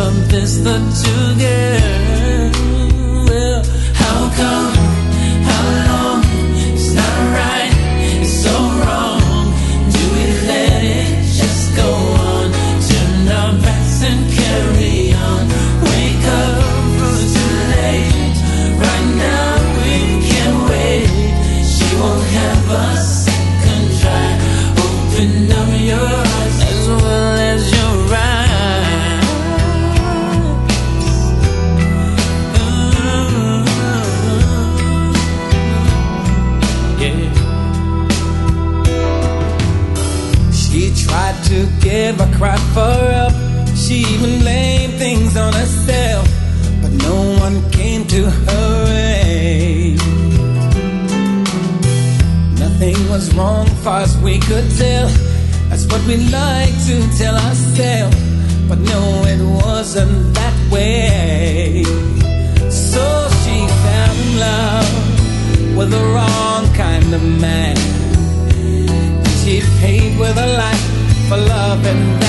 of this, the two girls. Well, how come? How long? It's not right, it's so wrong. Do we let it just go on? Turn our backs and carry on. Wake up, it's too late. Right now we can't wait. She won't have a second try. Open up your eyes as well as your eyes. Yeah. She tried to give a cry for help. She even blamed things on herself, but no one came to her aid. Nothing was wrong far as we could tell. That's what we like to tell ourselves, but no, it wasn't that way. So she fell in love with the wrong kind of man. She paid with her life for love, and